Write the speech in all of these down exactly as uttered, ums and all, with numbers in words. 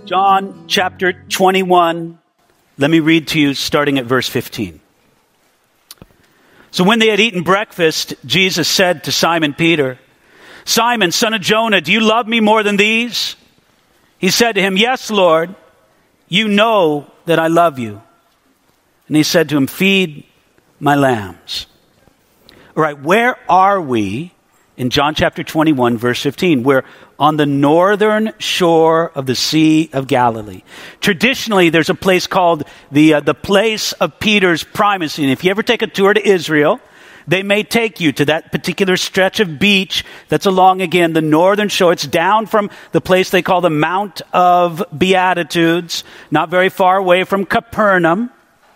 John chapter twenty-one. Let me read to you starting at verse fifteen. So when they had eaten breakfast, Jesus said to Simon Peter, "Simon, son of Jonah, do you love me more than these?" He said to him, "Yes, Lord, you know that I love you." And he said to him, "Feed my lambs." All right, where are we in John chapter twenty-one, verse fifteen? We're on the northern shore of the Sea of Galilee. Traditionally, there's a place called the uh, the place of Peter's primacy. And if you ever take a tour to Israel, they may take you to that particular stretch of beach that's along, again, the northern shore. It's down from the place they call the Mount of Beatitudes, not very far away from Capernaum.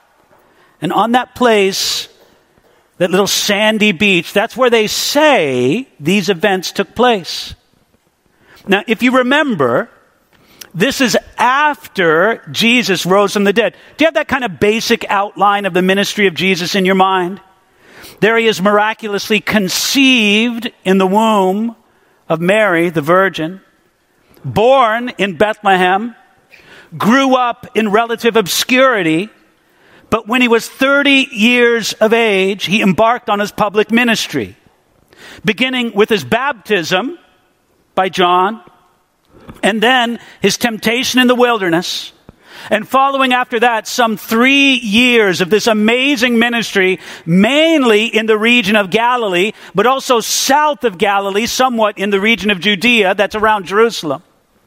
And on that place, that little sandy beach, that's where they say these events took place. Now, if you remember, this is after Jesus rose from the dead. Do you have that kind of basic outline of the ministry of Jesus in your mind? There he is miraculously conceived in the womb of Mary, the Virgin, born in Bethlehem, grew up in relative obscurity, but when he was thirty years of age, he embarked on his public ministry, beginning with his baptism by John, and then his temptation in the wilderness, and following after that some three years of this amazing ministry, mainly in the region of Galilee, but also south of Galilee, somewhat in the region of Judea, that's around Jerusalem.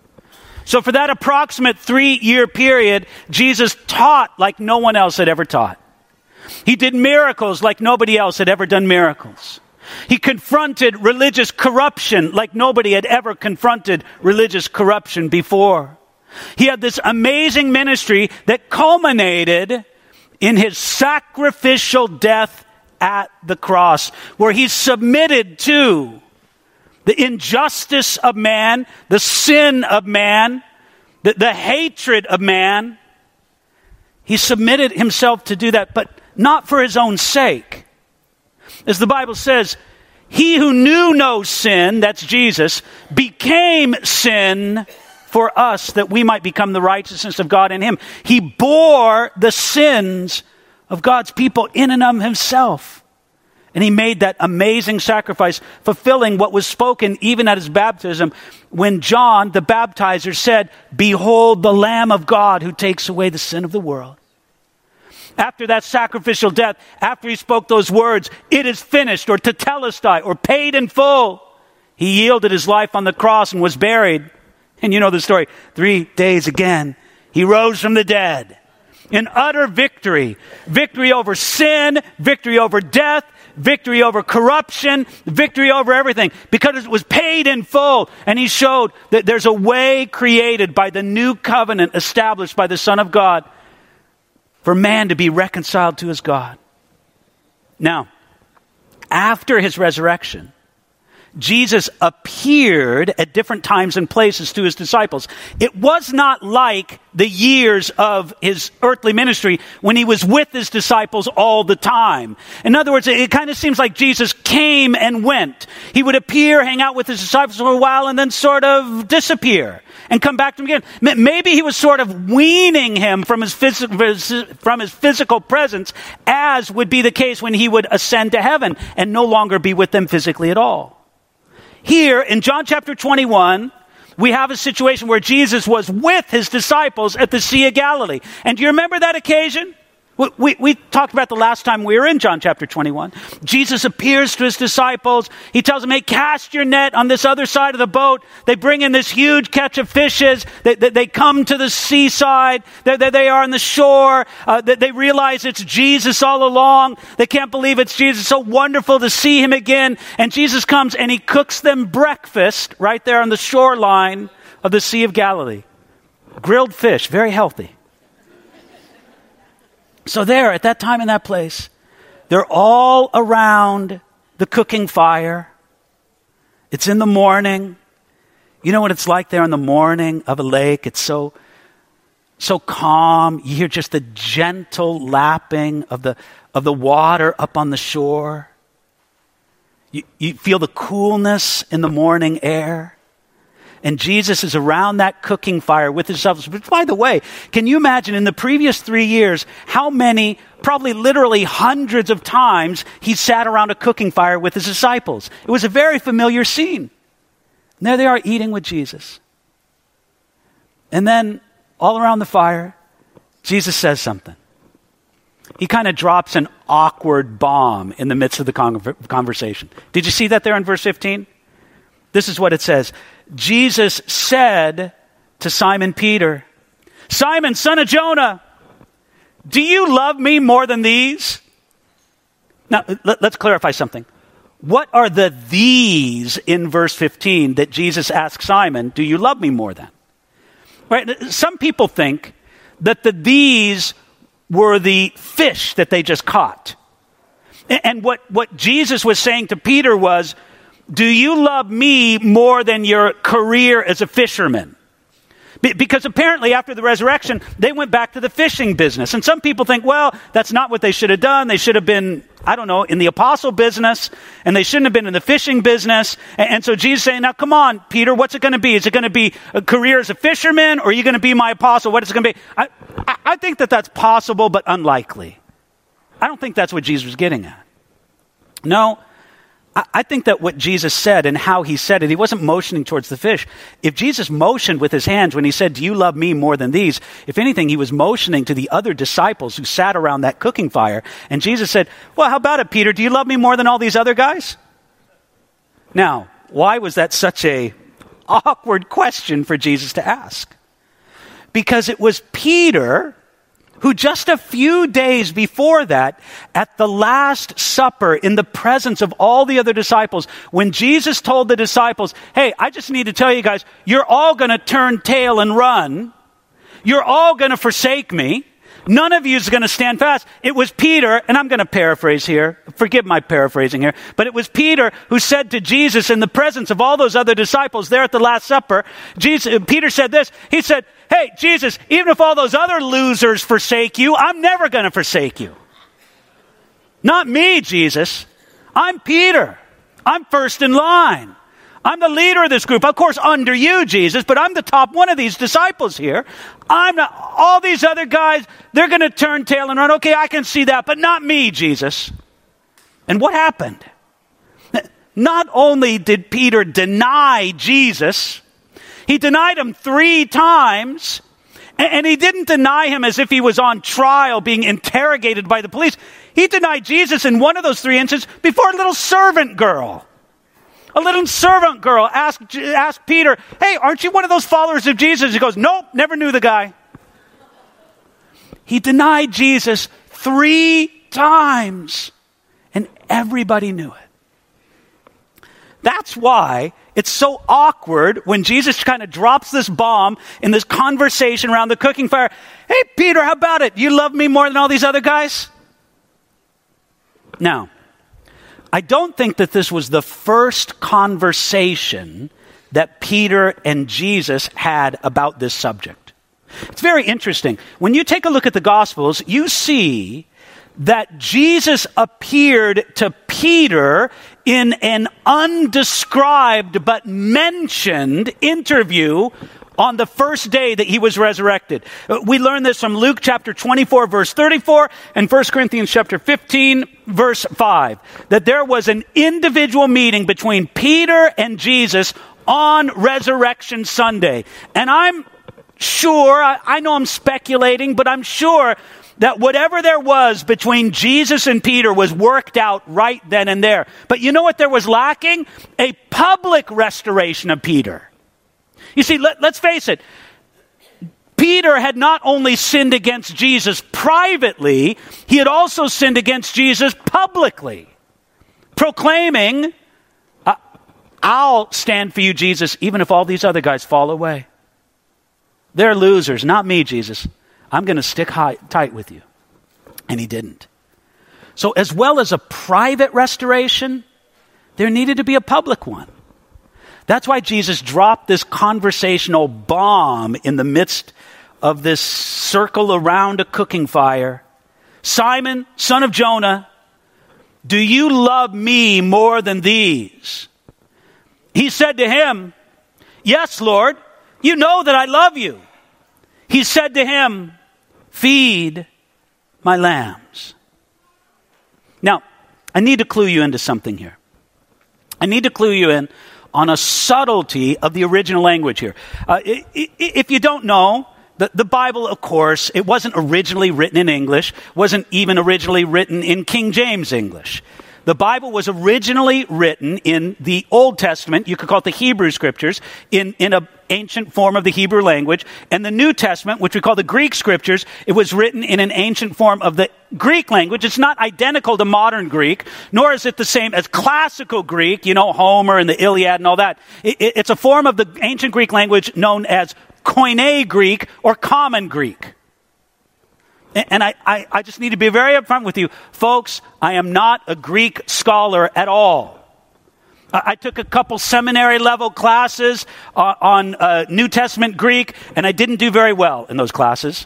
So for that approximate three-year period, Jesus taught like no one else had ever taught. He did miracles like nobody else had ever done miracles. He confronted religious corruption like nobody had ever confronted religious corruption before. He had this amazing ministry that culminated in his sacrificial death at the cross, where he submitted to the injustice of man, the sin of man, the, the hatred of man. He submitted himself to do that, but not for his own sake. As the Bible says, he who knew no sin, that's Jesus, became sin for us that we might become the righteousness of God in him. He bore the sins of God's people in and of himself. And he made that amazing sacrifice, fulfilling what was spoken even at his baptism when John, the baptizer, said, "Behold the Lamb of God who takes away the sin of the world." After that sacrificial death, after he spoke those words, "It is finished," or tetelestai, or paid in full, he yielded his life on the cross and was buried. And you know the story. Three days again, he rose from the dead in utter victory. Victory over sin, victory over death, victory over corruption, victory over everything, because it was paid in full. And he showed that there's a way created by the new covenant established by the Son of God for man to be reconciled to his God. Now, after his resurrection, Jesus appeared at different times and places to his disciples. It was not like the years of his earthly ministry when he was with his disciples all the time. In other words, it kind of seems like Jesus came and went. He would appear, hang out with his disciples for a while, and then sort of disappear and come back to them again. Maybe he was sort of weaning him from his physical, from his physical presence, as would be the case when he would ascend to heaven and no longer be with them physically at all. Here in John chapter twenty-one, we have a situation where Jesus was with his disciples at the Sea of Galilee. And do you remember that occasion? We, we, we talked about the last time we were in John chapter twenty-one. Jesus appears to his disciples. He tells them, "Hey, cast your net on this other side of the boat." They bring in this huge catch of fishes. They, they, they come to the seaside. They, they, they are on the shore. Uh, they, they realize it's Jesus all along. They can't believe it's Jesus. It's so wonderful to see him again. And Jesus comes and he cooks them breakfast right there on the shoreline of the Sea of Galilee. Grilled fish, very healthy. So there, at that time in that place, they're all around the cooking fire. It's in the morning. You know what it's like there in the morning of a lake? It's so, so calm. You hear just the gentle lapping of the, of the water up on the shore. You, you feel the coolness in the morning air. And Jesus is around that cooking fire with his disciples. But by the way, can you imagine in the previous three years how many, probably literally hundreds of times, he sat around a cooking fire with his disciples? It was a very familiar scene. And there they are eating with Jesus. And then all around the fire, Jesus says something. He kind of drops an awkward bomb in the midst of the conversation. Did you see that there in verse fifteen? This is what it says. Jesus said to Simon Peter, "Simon, son of Jonah, do you love me more than these?" Now, let, let's clarify something. What are the these in verse fifteen that Jesus asked Simon, "Do you love me more than?" Right? Some people think that the these were the fish that they just caught. And what, what Jesus was saying to Peter was, do you love me more than your career as a fisherman? Because apparently after the resurrection, they went back to the fishing business. And some people think, well, that's not what they should have done. They should have been, I don't know, in the apostle business, and they shouldn't have been in the fishing business. And so Jesus is saying, now come on, Peter, what's it going to be? Is it going to be a career as a fisherman, or are you going to be my apostle? What is it going to be? I, I think that that's possible, but unlikely. I don't think that's what Jesus was getting at. No, I think that what Jesus said and how he said it, he wasn't motioning towards the fish. If Jesus motioned with his hands when he said, do you love me more than these? If anything, he was motioning to the other disciples who sat around that cooking fire. And Jesus said, well, how about it, Peter? Do you love me more than all these other guys? Now, why was that such a awkward question for Jesus to ask? Because it was Peter who just a few days before that, at the Last Supper, in the presence of all the other disciples, when Jesus told the disciples, hey, I just need to tell you guys, you're all going to turn tail and run. You're all going to forsake me. None of you is going to stand fast. It was Peter, and I'm going to paraphrase here. Forgive my paraphrasing here. But it was Peter who said to Jesus in the presence of all those other disciples there at the Last Supper, Jesus, Peter said this, he said, hey, Jesus, even if all those other losers forsake you, I'm never going to forsake you. Not me, Jesus. I'm Peter. I'm first in line. I'm the leader of this group. Of course, under you, Jesus, but I'm the top one of these disciples here. I'm not, all these other guys, they're going to turn tail and run. Okay, I can see that, but not me, Jesus. And what happened? Not only did Peter deny Jesus, he denied him three times, and he didn't deny him as if he was on trial being interrogated by the police. He denied Jesus in one of those three instances before a little servant girl. A little servant girl asked, asked Peter, hey, aren't you one of those followers of Jesus? He goes, nope, never knew the guy. He denied Jesus three times, and everybody knew it. That's why it's so awkward when Jesus kind of drops this bomb in this conversation around the cooking fire. Hey, Peter, how about it? You love me more than all these other guys? Now, I don't think that this was the first conversation that Peter and Jesus had about this subject. It's very interesting. When you take a look at the Gospels, you see that Jesus appeared to Peter in an undescribed but mentioned interview on the first day that he was resurrected. We learn this from Luke chapter twenty-four, verse thirty-four, and First Corinthians chapter fifteen, verse five, that there was an individual meeting between Peter and Jesus on Resurrection Sunday. And I'm sure, I, I know I'm speculating, but I'm sure that whatever there was between Jesus and Peter was worked out right then and there. But you know what there was lacking? A public restoration of Peter. You see, let, let's face it. Peter had not only sinned against Jesus privately, he had also sinned against Jesus publicly, proclaiming, I'll stand for you, Jesus, even if all these other guys fall away. They're losers, not me, Jesus. I'm going to stick high, tight with you. And he didn't. So as well as a private restoration, there needed to be a public one. That's why Jesus dropped this conversational bomb in the midst of this circle around a cooking fire. Simon, son of Jonah, do you love me more than these? He said to him, Yes, Lord, you know that I love you. He said to him, feed my lambs. Now, I need to clue you into something here. I need to clue you in on a subtlety of the original language here. Uh, if you don't know, the, the Bible, of course, it wasn't originally written in English, wasn't even originally written in King James English. The Bible was originally written in the Old Testament, you could call it the Hebrew Scriptures, in, in an ancient form of the Hebrew language. And the New Testament, which we call the Greek Scriptures, it was written in an ancient form of the Greek language. It's not identical to modern Greek, nor is it the same as classical Greek, you know, Homer and the Iliad and all that. It, it, it's a form of the ancient Greek language known as Koine Greek or Common Greek. And I, I, I just need to be very upfront with you. Folks, I am not a Greek scholar at all. I, I took a couple seminary level classes uh, on uh, New Testament Greek, and I didn't do very well in those classes.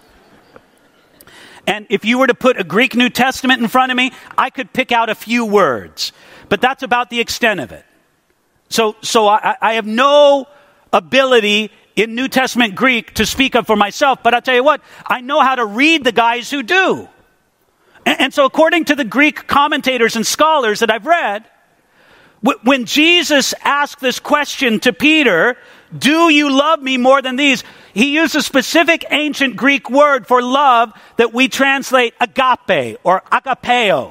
And if you were to put a Greek New Testament in front of me, I could pick out a few words. But that's about the extent of it. So, so I, I have no ability in New Testament Greek to speak of for myself, but I'll tell you what, I know how to read the guys who do. And, and so according to the Greek commentators and scholars that I've read, w- when Jesus asked this question to Peter, do you love me more than these? He used a specific ancient Greek word for love that we translate agape or agapeo.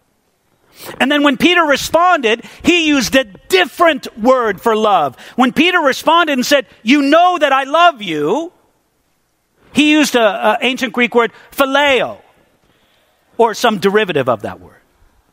And then when Peter responded, he used a different word for love. When Peter responded and said, you know that I love you, he used an ancient Greek word, phileo, or some derivative of that word.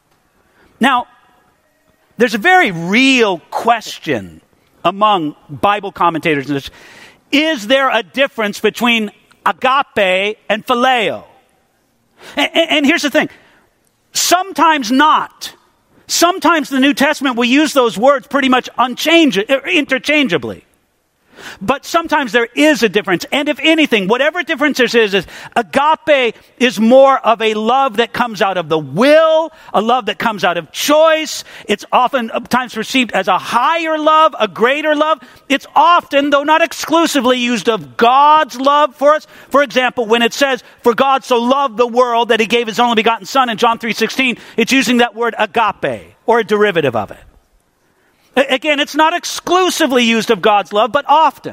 Now, there's a very real question among Bible commentators. Is there a difference between agape and phileo? And, and here's the thing. Sometimes not. Sometimes the New Testament will use those words pretty much unchange- interchangeably. But sometimes there is a difference. And if anything, whatever difference there is, is agape is more of a love that comes out of the will, a love that comes out of choice. It's oftentimes perceived as a higher love, a greater love. It's often, though not exclusively, used of God's love for us. For example, when it says, for God so loved the world that he gave his only begotten son in John three sixteen, it's using that word agape, or a derivative of it. Again, it's not exclusively used of God's love, but often.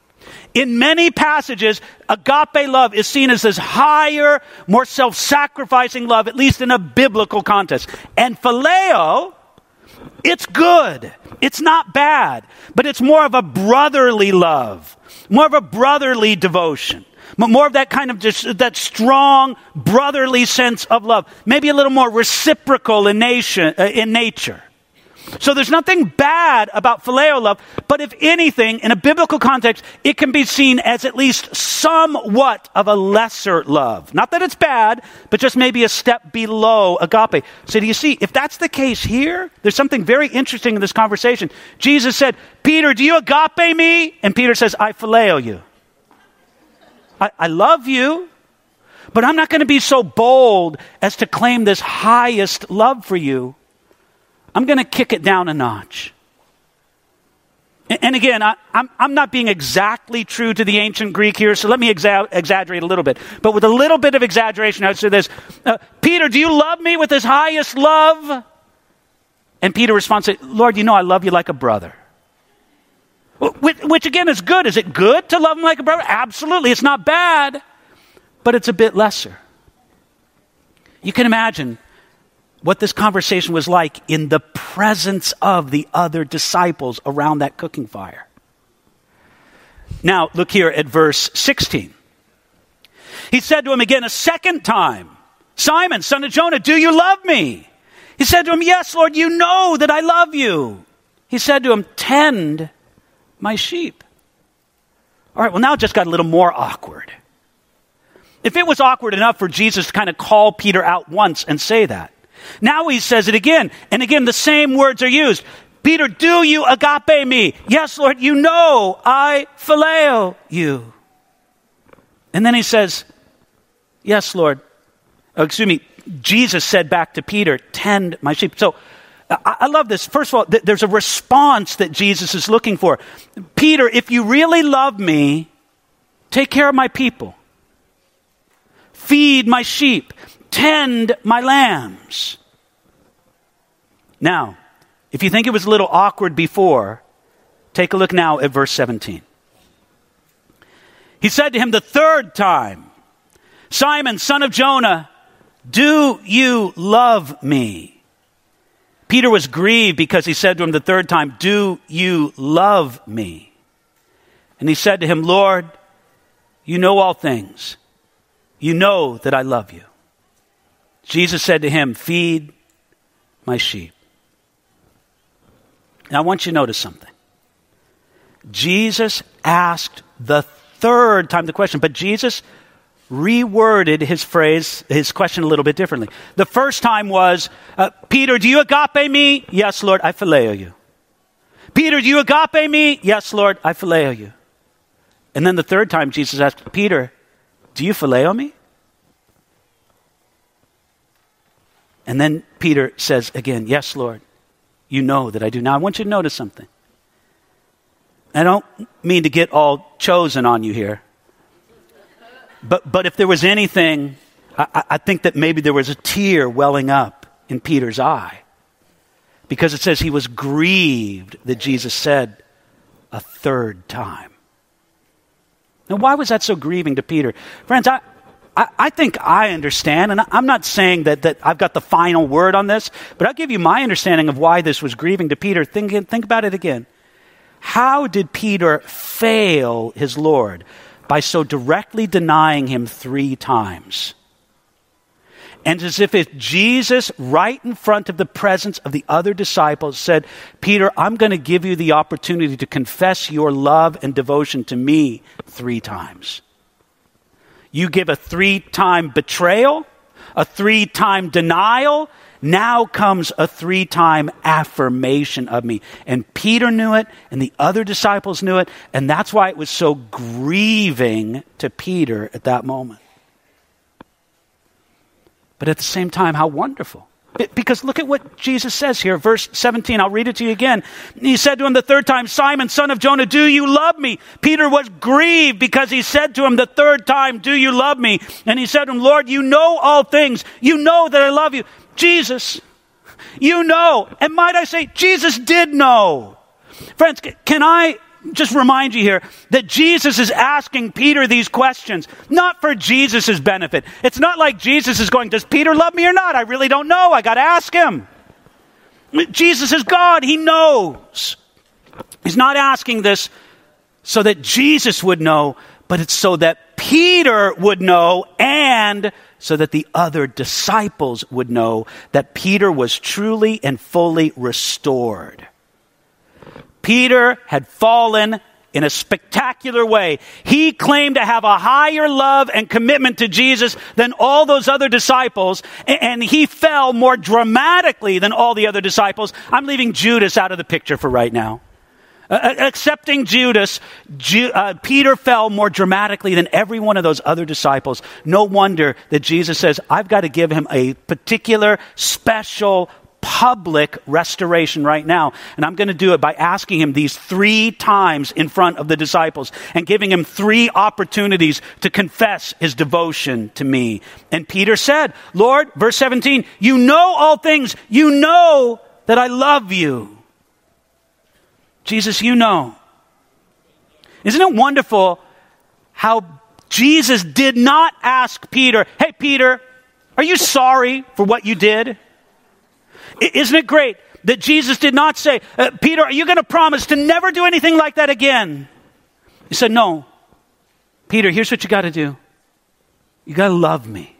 In many passages, agape love is seen as this higher, more self-sacrificing love, at least in a biblical context. And phileo, it's good. It's not bad, but it's more of a brotherly love, more of a brotherly devotion. More of that kind of just that strong brotherly sense of love. Maybe a little more reciprocal in, nation, uh, in nature. So there's nothing bad about phileo love, but if anything, in a biblical context, it can be seen as at least somewhat of a lesser love. Not that it's bad, but just maybe a step below agape. So do you see, if that's the case here, there's something very interesting in this conversation. Jesus said, Peter, do you agape me? And Peter says, I phileo you. I, I love you, but I'm not going to be so bold as to claim this highest love for you. I'm going to kick it down a notch. And, and again, I, I'm, I'm not being exactly true to the ancient Greek here, so let me exa- exaggerate a little bit. But with a little bit of exaggeration, I would say this. Uh, Peter, do you love me with this highest love? And Peter responds, Lord, you know I love you like a brother. Which, which again is good. Is it good to love him like a brother? Absolutely. It's not bad, but it's a bit lesser. You can imagine what this conversation was like in the presence of the other disciples around that cooking fire. Now, look here at verse sixteen. He said to him again a second time, Simon, son of Jonah, do you love me? He said to him, yes, Lord, you know that I love you. He said to him, tend my sheep. All right, well, now it just got a little more awkward. If it was awkward enough for Jesus to kind of call Peter out once and say that, now he says it again, and again the same words are used. Peter, do you agape me? Yes, Lord, you know I phileo you. And then he says, yes, Lord. Oh, excuse me, Jesus said back to Peter, tend my sheep. So I, I love this. First of all, th- there's a response that Jesus is looking for. Peter, if you really love me, take care of my people. Feed my sheep. Tend my lambs. Now, if you think it was a little awkward before, take a look now at verse seventeen. He said to him the third time, Simon, son of Jonah, do you love me? Peter was grieved because he said to him the third time, do you love me? And he said to him, Lord, you know all things. You know that I love you. Jesus said to him, feed my sheep. Now I want you to notice something. Jesus asked the third time the question, but Jesus reworded his phrase, his question a little bit differently. The first time was, uh, Peter, do you agape me? Yes, Lord, I phileo you. Peter, do you agape me? Yes, Lord, I phileo you. And then the third time Jesus asked, Peter, do you phileo me? And then Peter says again, yes, Lord, you know that I do. Now I want you to notice something. I don't mean to get all chosen on you here. But but if there was anything, I, I think that maybe there was a tear welling up in Peter's eye. Because it says he was grieved that Jesus said a third time. Now why was that so grieving to Peter? Friends, I, I, I think I understand, and I'm not saying that, that I've got the final word on this, but I'll give you my understanding of why this was grieving to Peter. Think, think about it again. How did Peter fail his Lord? By so directly denying him three times. And as if if Jesus, right in front of the presence of the other disciples, said, Peter, I'm going to give you the opportunity to confess your love and devotion to me three times. You give a three-time betrayal, a three-time denial. Now comes a three-time affirmation of me. And Peter knew it, and the other disciples knew it, and that's why it was so grieving to Peter at that moment. But at the same time, how wonderful. Because look at what Jesus says here, verse seventeen. I'll read it to you again. He said to him the third time, Simon, son of Jonah, do you love me? Peter was grieved because he said to him the third time, do you love me? And he said to him, Lord, you know all things. You know that I love you. Jesus, you know. And might I say, Jesus did know. Friends, can I just remind you here that Jesus is asking Peter these questions, not for Jesus' benefit. It's not like Jesus is going, does Peter love me or not? I really don't know. I got to ask him. Jesus is God. He knows. He's not asking this so that Jesus would know, but it's so that Peter would know and so that the other disciples would know that Peter was truly and fully restored. Peter had fallen in a spectacular way. He claimed to have a higher love and commitment to Jesus than all those other disciples, and he fell more dramatically than all the other disciples. I'm leaving Judas out of the picture for right now. Uh, accepting Judas, Ju- uh, Peter fell more dramatically than every one of those other disciples. No wonder that Jesus says, I've got to give him a particular, special, public restoration right now. And I'm going to do it by asking him these three times in front of the disciples and giving him three opportunities to confess his devotion to me. And Peter said, Lord, verse seventeen, you know all things. You know that I love you. Jesus, you know. Isn't it wonderful how Jesus did not ask Peter, hey, Peter, are you sorry for what you did? Isn't it great that Jesus did not say, uh, Peter, are you going to promise to never do anything like that again? He said, no. Peter, here's what you got to do. You got to love me.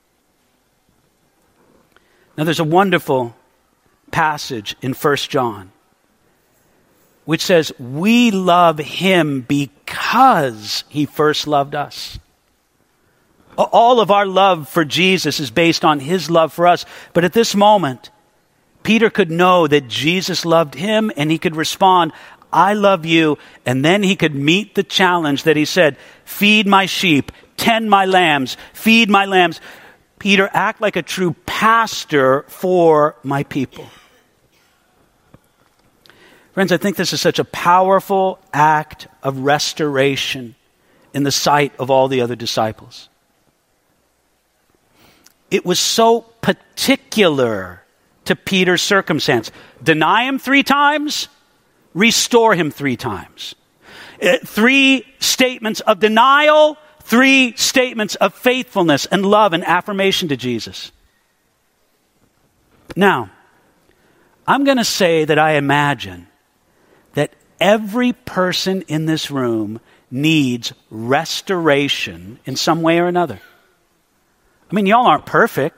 Now there's a wonderful passage in First John which says, we love him because he first loved us. All of our love for Jesus is based on his love for us. But at this moment, Peter could know that Jesus loved him and he could respond, I love you. And then he could meet the challenge that he said, feed my sheep, tend my lambs, feed my lambs. Peter, act like a true pastor for my people. Friends, I think this is such a powerful act of restoration in the sight of all the other disciples. It was so particular to Peter's circumstance. Deny him three times, restore him three times. Uh, three statements of denial, three statements of faithfulness and love and affirmation to Jesus. Now, I'm going to say that I imagine that every person in this room needs restoration in some way or another. I mean, y'all aren't perfect.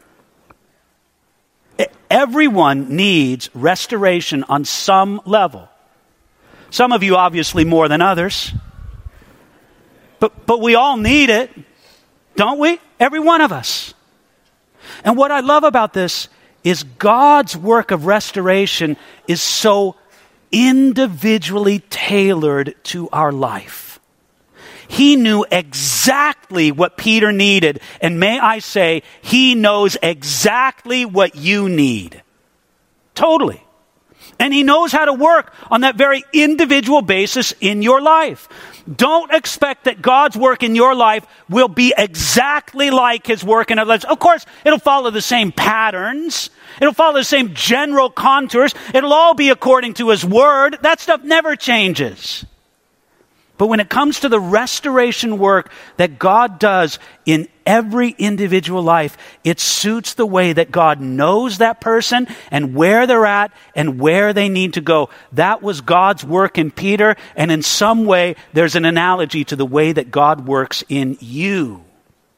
Everyone needs restoration on some level. Some of you obviously more than others. But, but we all need it, don't we? Every one of us. And what I love about this is God's work of restoration is so individually tailored to our life. He knew exactly what Peter needed. And may I say, he knows exactly what you need. Totally. And he knows how to work on that very individual basis in your life. Don't expect that God's work in your life will be exactly like his work in others. Of course, it'll follow the same patterns. It'll follow the same general contours. It'll all be according to his word. That stuff never changes. But when it comes to the restoration work that God does in every individual life, it suits the way that God knows that person and where they're at and where they need to go. That was God's work in Peter, and in some way, there's an analogy to the way that God works in you.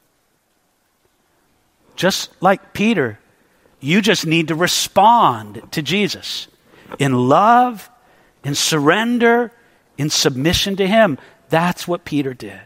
Just like Peter, you just need to respond to Jesus in love, in surrender, in submission to him. That's what Peter did.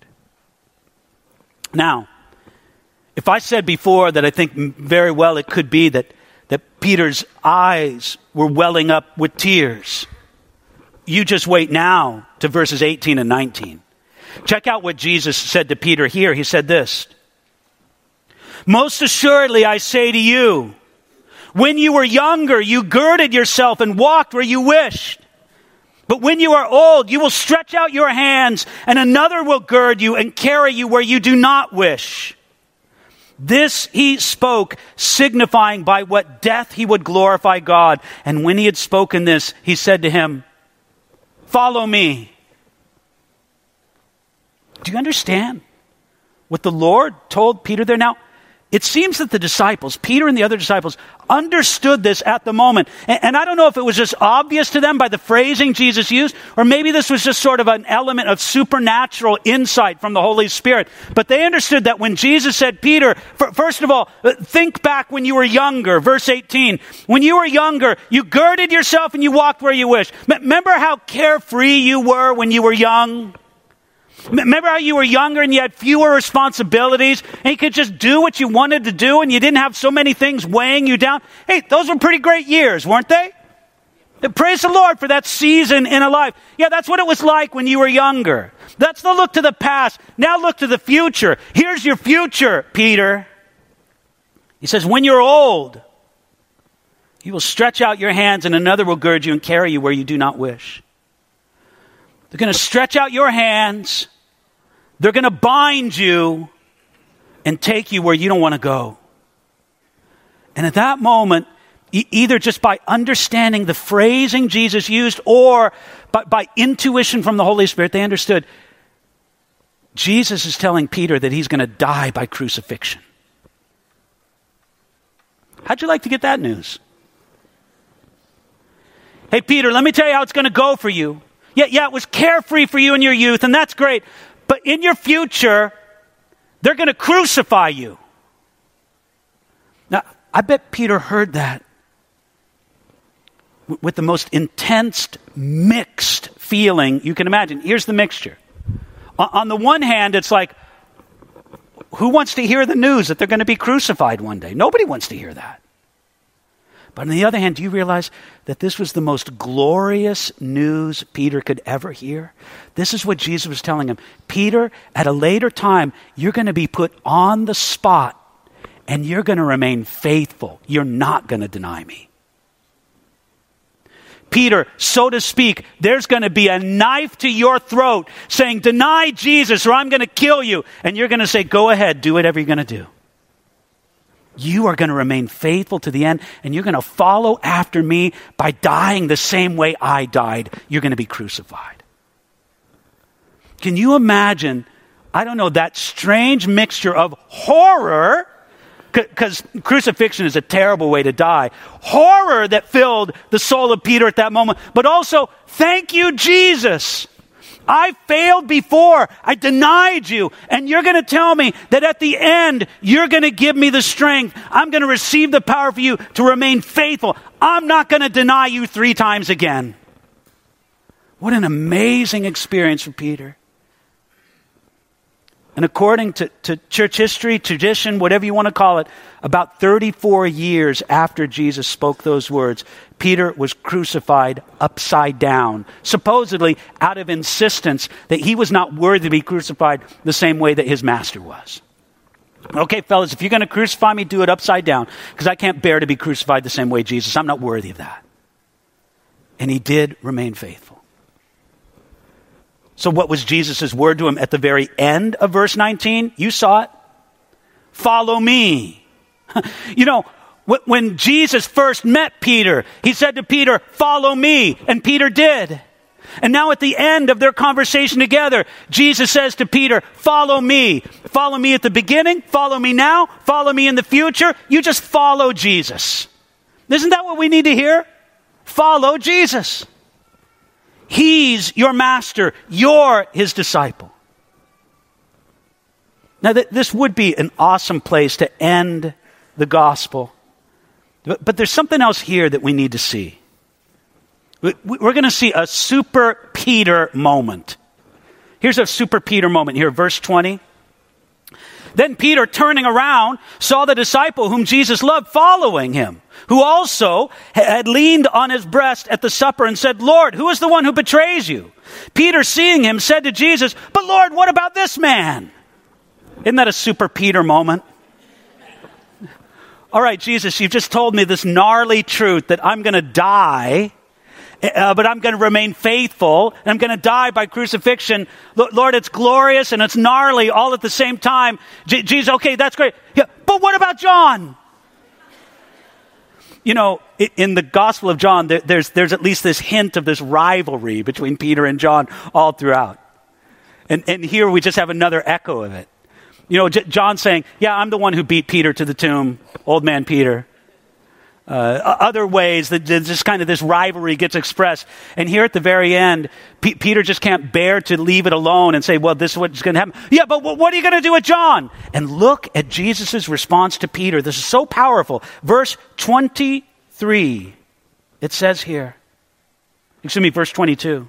Now, if I said before that I think very well it could be that, that Peter's eyes were welling up with tears, you just wait now to verses eighteen and nineteen. Check out what Jesus said to Peter here. He said this, "Most assuredly I say to you, when you were younger, you girded yourself and walked where you wished. But when you are old, you will stretch out your hands, and another will gird you and carry you where you do not wish." This he spoke, signifying by what death he would glorify God. And when he had spoken this, he said to him, "Follow me." Do you understand what the Lord told Peter there? Now, it seems that the disciples, Peter and the other disciples, understood this at the moment. And, and I don't know if it was just obvious to them by the phrasing Jesus used, or maybe this was just sort of an element of supernatural insight from the Holy Spirit. But they understood that when Jesus said, Peter, f- first of all, think back when you were younger. Verse eighteen, when you were younger, you girded yourself and you walked where you wished. M- remember how carefree you were when you were young? Remember how you were younger and you had fewer responsibilities and you could just do what you wanted to do and you didn't have so many things weighing you down? Hey, those were pretty great years, weren't they? Praise the Lord for that season in a life. Yeah, that's what it was like when you were younger. That's the look to the past. Now look to the future. Here's your future, Peter. He says, when you're old, you will stretch out your hands and another will gird you and carry you where you do not wish. They're going to stretch out your hands. They're going to bind you and take you where you don't want to go. And at that moment, e- either just by understanding the phrasing Jesus used or by, by intuition from the Holy Spirit, they understood Jesus is telling Peter that he's going to die by crucifixion. How'd you like to get that news? Hey, Peter, let me tell you how it's going to go for you. Yeah, yeah, it was carefree for you in your youth, and that's great. But in your future, they're going to crucify you. Now, I bet Peter heard that w- with the most intense, mixed feeling you can imagine. Here's the mixture. O- on the one hand, it's like, who wants to hear the news that they're going to be crucified one day? Nobody wants to hear that. But on the other hand, do you realize that this was the most glorious news Peter could ever hear? This is what Jesus was telling him. Peter, at a later time, you're going to be put on the spot and you're going to remain faithful. You're not going to deny me. Peter, so to speak, there's going to be a knife to your throat saying, deny Jesus or I'm going to kill you. And you're going to say, go ahead, do whatever you're going to do. You are going to remain faithful to the end, and you're going to follow after me by dying the same way I died. You're going to be crucified. Can you imagine, I don't know, that strange mixture of horror, because crucifixion is a terrible way to die, horror that filled the soul of Peter at that moment, but also, thank you, Jesus. I failed before. I denied you. And you're going to tell me that at the end, you're going to give me the strength. I'm going to receive the power for you to remain faithful. I'm not going to deny you three times again. What an amazing experience for Peter. And according to, to church history, tradition, whatever you want to call it, about thirty-four years after Jesus spoke those words, Peter was crucified upside down, supposedly out of insistence that he was not worthy to be crucified the same way that his master was. Okay, fellas, if you're going to crucify me, do it upside down, because I can't bear to be crucified the same way Jesus. I'm not worthy of that. And he did remain faithful. So what was Jesus' word to him at the very end of verse nineteen? You saw it. Follow me. You know, when Jesus first met Peter, he said to Peter, follow me. And Peter did. And now at the end of their conversation together, Jesus says to Peter, follow me. Follow me at the beginning. Follow me now. Follow me in the future. You just follow Jesus. Isn't that what we need to hear? Follow Jesus. He's your master. You're his disciple. Now, th- this would be an awesome place to end the gospel. But, but there's something else here that we need to see. We, we're going to see a super Peter moment. Here's a super Peter moment here, verse twenty. Then Peter, turning around, saw the disciple whom Jesus loved following him, who also had leaned on his breast at the supper and said, Lord, who is the one who betrays you? Peter, seeing him, said to Jesus, but Lord, what about this man? Isn't that a super Peter moment? All right, Jesus, you've just told me this gnarly truth that I'm going to die, Uh, but I'm going to remain faithful, and I'm going to die by crucifixion. L- Lord, it's glorious and it's gnarly all at the same time. J- Jesus, okay, that's great. Yeah, but what about John? You know, in the Gospel of John, there, there's, there's at least this hint of this rivalry between Peter and John all throughout. And, and here we just have another echo of it. You know, J- John saying, yeah, I'm the one who beat Peter to the tomb, old man Peter. Uh, other ways that just kind of this rivalry gets expressed. And here at the very end, P- Peter just can't bear to leave it alone and say, well, this is what's going to happen. Yeah, but w- what are you going to do with John? And look at Jesus' response to Peter. This is so powerful. Verse twenty-three, it says here, excuse me, verse twenty-two.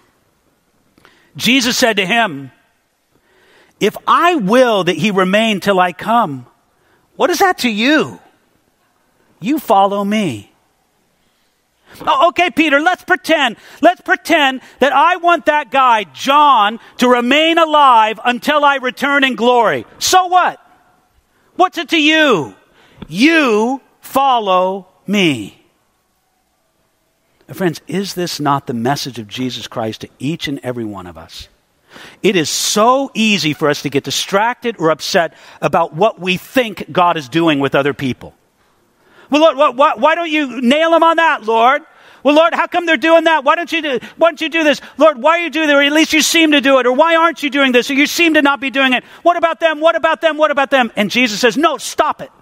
Jesus said to him, if I will that he remain till I come, what is that to you? You follow me. Oh, okay, Peter, let's pretend. Let's pretend that I want that guy, John, to remain alive until I return in glory. So what? What's it to you? You follow me. Friends, is this not the message of Jesus Christ to each and every one of us? It is so easy for us to get distracted or upset about what we think God is doing with other people. Well, Lord, why, why don't you nail them on that, Lord? Well, Lord, how come they're doing that? Why don't you do, why don't you do this? Lord, why are you doing that? Or at least you seem to do it. Or why aren't you doing this? Or you seem to not be doing it. What about them? What about them? What about them? And Jesus says, no, stop it.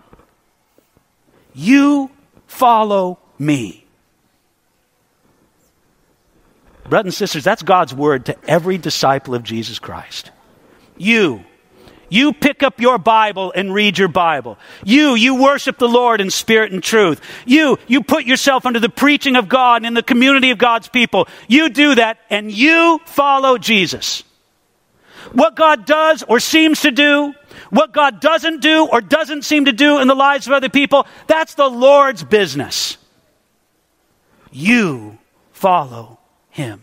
You follow me. Brothers and sisters, that's God's word to every disciple of Jesus Christ. You. You pick up your Bible and read your Bible. You, you worship the Lord in spirit and truth. You, you put yourself under the preaching of God in the community of God's people. You do that and you follow Jesus. What God does or seems to do, what God doesn't do or doesn't seem to do in the lives of other people, that's the Lord's business. You follow him.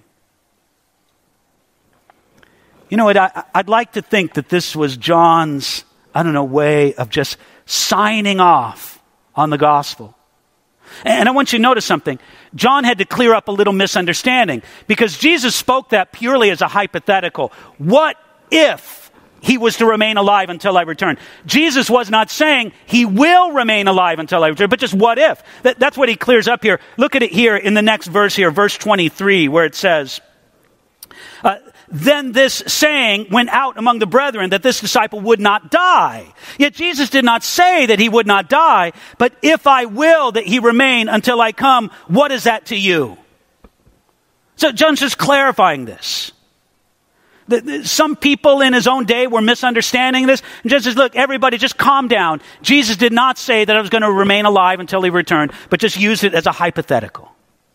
You know what, I, I'd like to think that this was John's, I don't know, way of just signing off on the gospel. And I want you to notice something. John had to clear up a little misunderstanding because Jesus spoke that purely as a hypothetical. What if he was to remain alive until I return? Jesus was not saying he will remain alive until I return, but just what if? That, that's what he clears up here. Look at it here in the next verse here, verse twenty-three, where it says, uh, then this saying went out among the brethren that this disciple would not die. Yet Jesus did not say that he would not die, but if I will that he remain until I come, what is that to you? So John's just clarifying this. The, the, some people in his own day were misunderstanding this. And just says, look, everybody just calm down. Jesus did not say that I was going to remain alive until he returned, but just used it as a hypothetical.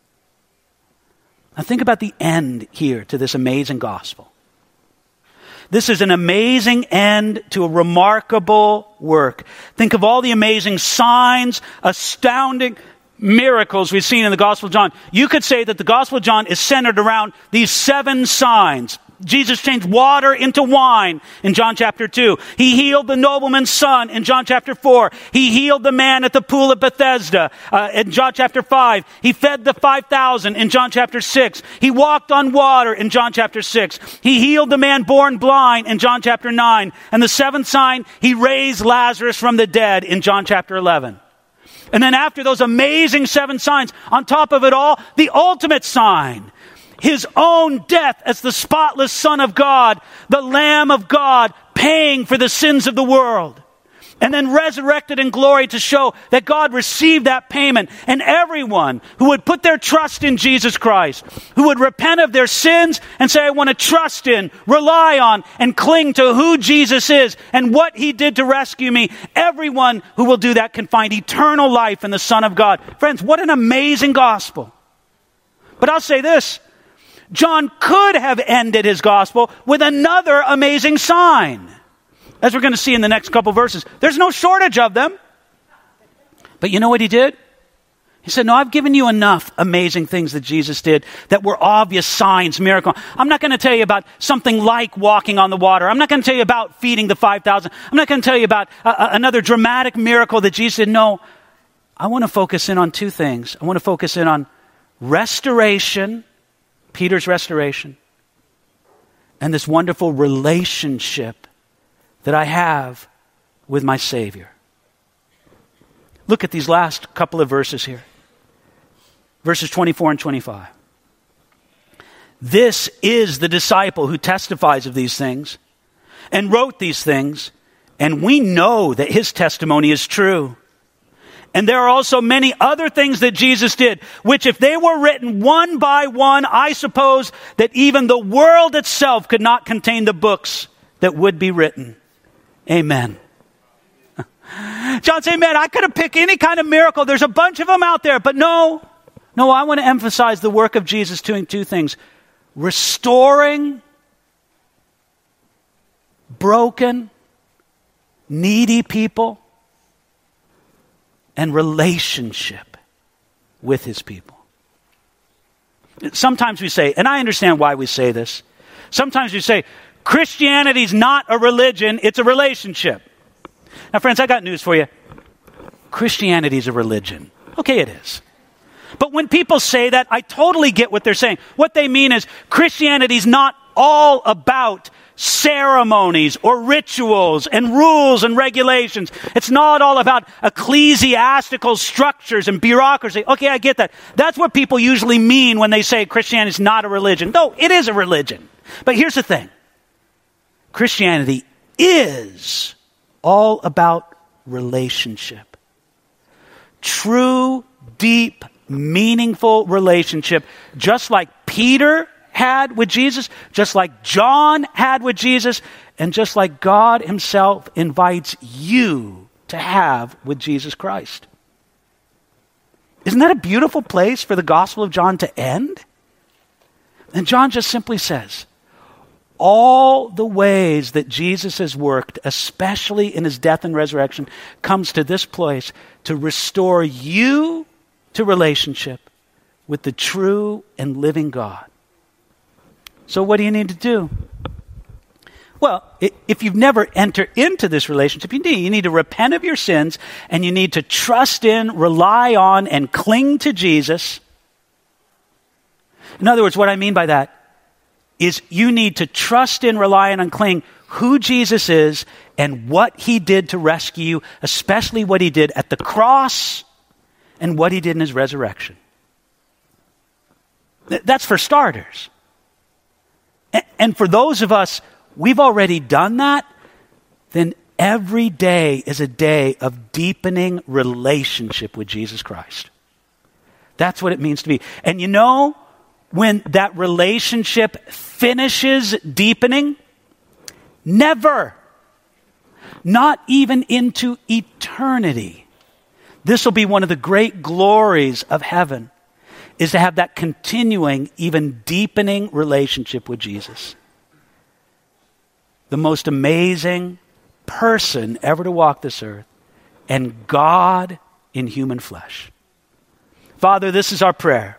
Now think about the end here to this amazing gospel. This is an amazing end to a remarkable work. Think of all the amazing signs, astounding miracles we've seen in the Gospel of John. You could say that the Gospel of John is centered around these seven signs. Jesus changed water into wine in John chapter two. He healed the nobleman's son in John chapter four. He healed the man at the pool of Bethesda uh, in John chapter five. He fed the five thousand in John chapter six. He walked on water in John chapter six. He healed the man born blind in John chapter nine. And the seventh sign, he raised Lazarus from the dead in John chapter eleven. And then after those amazing seven signs, on top of it all, the ultimate sign, his own death as the spotless Son of God, the Lamb of God, paying for the sins of the world. And then resurrected in glory to show that God received that payment. And everyone who would put their trust in Jesus Christ, who would repent of their sins and say, I want to trust in, rely on, and cling to who Jesus is and what he did to rescue me. Everyone who will do that can find eternal life in the Son of God. Friends, what an amazing gospel. But I'll say this. John could have ended his gospel with another amazing sign. As we're going to see in the next couple verses. There's no shortage of them. But you know what he did? He said, no, I've given you enough amazing things that Jesus did that were obvious signs, miracles. I'm not going to tell you about something like walking on the water. I'm not going to tell you about feeding the five thousand. I'm not going to tell you about uh, another dramatic miracle that Jesus did. No, I want to focus in on two things. I want to focus in on restoration, Peter's restoration, and this wonderful relationship that I have with my Savior. Look at these last couple of verses here. Verses twenty-four and twenty-five. This is the disciple who testifies of these things and wrote these things, and we know that his testimony is true. And there are also many other things that Jesus did, which if they were written one by one, I suppose that even the world itself could not contain the books that would be written. Amen. John said, man, I could have picked any kind of miracle. There's a bunch of them out there, but no. No, I want to emphasize the work of Jesus doing two things. Restoring broken, needy people, and relationship with his people. Sometimes we say, and I understand why we say this, sometimes we say, Christianity's not a religion, it's a relationship. Now, friends, I got news for you. Christianity's a religion. Okay, it is. But when people say that, I totally get what they're saying. What they mean is Christianity's not all about ceremonies or rituals and rules and regulations. It's not all about ecclesiastical structures and bureaucracy. Okay, I get that. That's what people usually mean when they say Christianity is not a religion. No, it is a religion. But here's the thing. Christianity is all about relationship. True, deep, meaningful relationship, just like Peter had with Jesus, just like John had with Jesus, and just like God himself invites you to have with Jesus Christ. Isn't that a beautiful place for the Gospel of John to end? And John just simply says, all the ways that Jesus has worked, especially in his death and resurrection, comes to this place to restore you to relationship with the true and living God. So what do you need to do? Well, if you've never entered into this relationship, you need, you need to repent of your sins, and you need to trust in, rely on, and cling to Jesus. In other words, what I mean by that is you need to trust in, rely on, and cling who Jesus is and what he did to rescue you, especially what he did at the cross and what he did in his resurrection. That's for starters. And for those of us, we've already done that, then every day is a day of deepening relationship with Jesus Christ. That's what it means to be. And you know, when that relationship finishes deepening, never, not even into eternity, this will be one of the great glories of heaven, is to have that continuing, even deepening relationship with Jesus. The most amazing person ever to walk this earth, and God in human flesh. Father, this is our prayer.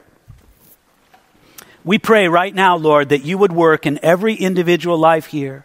We pray right now, Lord, that you would work in every individual life here.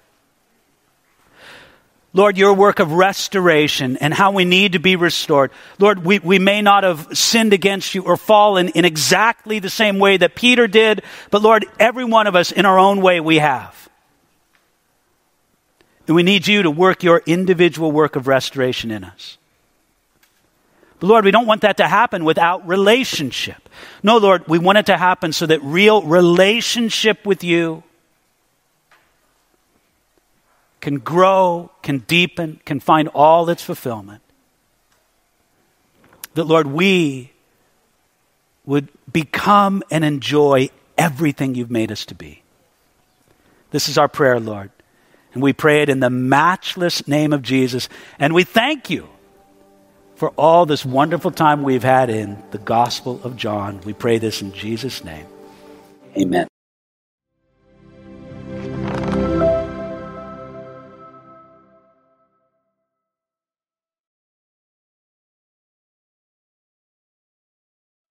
Lord, your work of restoration and how we need to be restored. Lord, we, we may not have sinned against you or fallen in exactly the same way that Peter did, but Lord, every one of us in our own way we have. And we need you to work your individual work of restoration in us. But Lord, we don't want that to happen without relationship. No, Lord, we want it to happen so that real relationship with you can grow, can deepen, can find all its fulfillment. That, Lord, we would become and enjoy everything you've made us to be. This is our prayer, Lord. And we pray it in the matchless name of Jesus. And we thank you for all this wonderful time we've had in the Gospel of John. We pray this in Jesus' name. Amen.